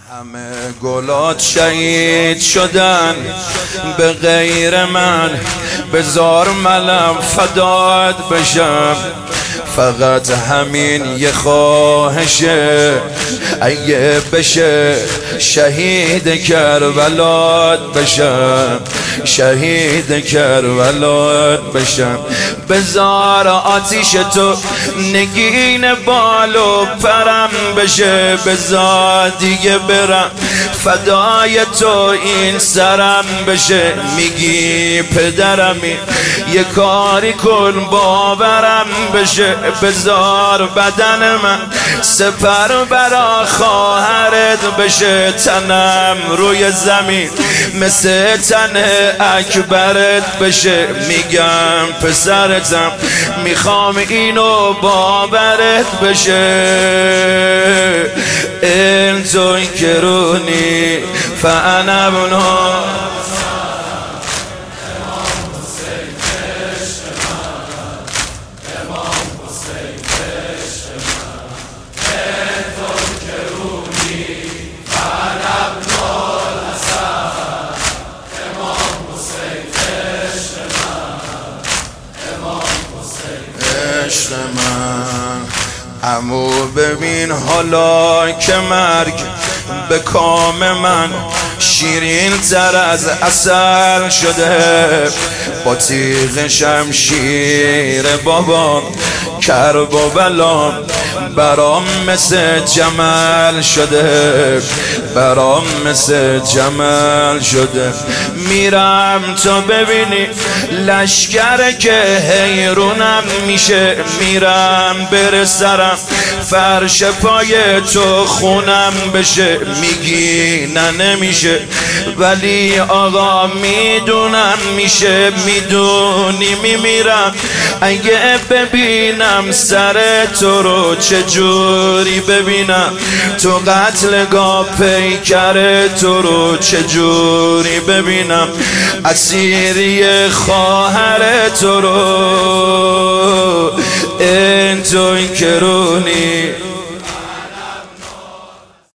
همه گلات شهید شدن به غیر من، بذار منم فدات بشم. فقط همین یه خواهشه، اگه بشه شهید کربلات بشم، شهید کربلات بشم. بذار آتیش تو نگین بالو پرم بشه، بذار دیگه برم فدای تو این سرم بشه. میگی پدرمی یه کاری کن باورم بشه، بذار بدن من سپر برا خواهرت بشه. تنم روی زمین مثل تن اکبرت بشه. میگم پسرتم میخوام اینو باورت بشه. این تنکرونی فانا ابنها من. عمو ببین حالا که مرگ به کام من شیرین تر از عسل شده. با تیغ شمشیر بابام کرب و بلام برام مثل جمل شده، برام مثل جمل شده. میرم تو ببینی لشکر که حیرونم میشه، میرم برسرم فرش پای تو خونم بشه. میگی نه نمیشه، ولی آقا میدونم میشه. میدونی میمیرم اگه ببینم سر تو رو چجوری ببینم، تو قتلگاه پیکر تو رو چجوری ببینم، اسیری خواهر تو رو. این تنکرونی